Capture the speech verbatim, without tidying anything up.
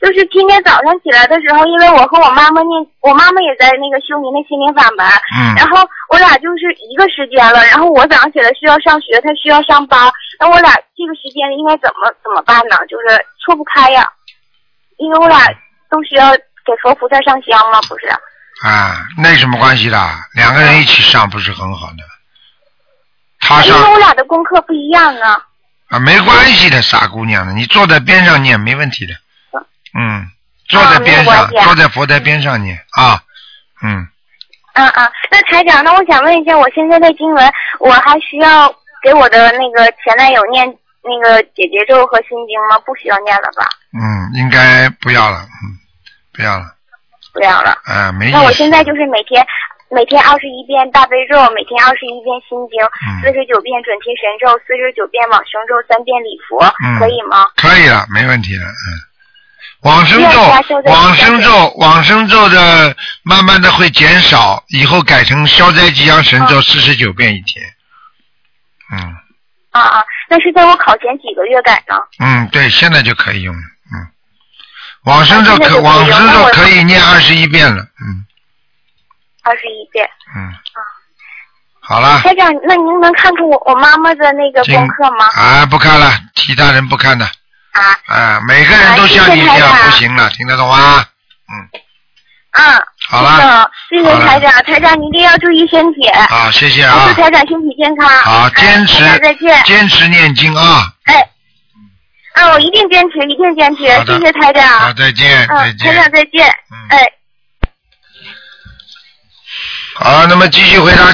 就是今天早上起来的时候，因为我和我妈妈念，我妈妈也在那个修您的心灵法门， 嗯， 然后我俩就是一个时间了，然后我早上起来需要上学，她需要上班，那我俩这个时间应该怎么怎么办呢？就是错不开呀，因为我俩都需要给佛菩萨上香吗？不是？ 啊，那有什么关系的？两个人一起上不是很好的？他上， 因为我俩的功课不一样啊。 啊，没关系的，傻姑娘的，你坐在边上念没问题的。嗯，坐在边上， 啊、 坐在佛台边上念啊。嗯。 嗯嗯，那台长，那我想问一下，我现在的经文，我还需要给我的那个前男友念那个姐姐咒和心经吗？不需要念了吧？ 嗯，应该不要了，嗯，不要了。 不要了。 啊，没意思。 那我现在就是每天。每天二十一遍大悲咒，每天二十一遍心经，四十九遍准提神咒，四十九遍往生咒，三遍礼佛， 嗯、 可以吗？ 可以了，没问题了。嗯，往生咒，往生咒，往生咒的慢慢的会减少，以后改成消灾吉祥神咒四十九遍一天。嗯。 啊啊，那是在我考前几个月改呢？ 嗯，对，现在就可以用了。嗯，往生咒可，往生咒可以念二十一遍了。嗯。 二十一遍。 嗯。啊。好了。 台长，那您能看看我我妈妈的那个功课吗？ 啊，不看了，其他人不看的。 啊。 啊，每个人都像你这样不行了，听得懂吗？嗯。 嗯。 好了。 谢谢台长，台长你一定要注意身体。 好，谢谢啊。 祝台长身体健康。 好，坚持。 哎、再见。 坚持念经啊。 哎。啊，我一定坚持，一定坚持。谢谢台长。 好，再见。 嗯， 再见。 台长再见。嗯。哎。 好，那么继续回答。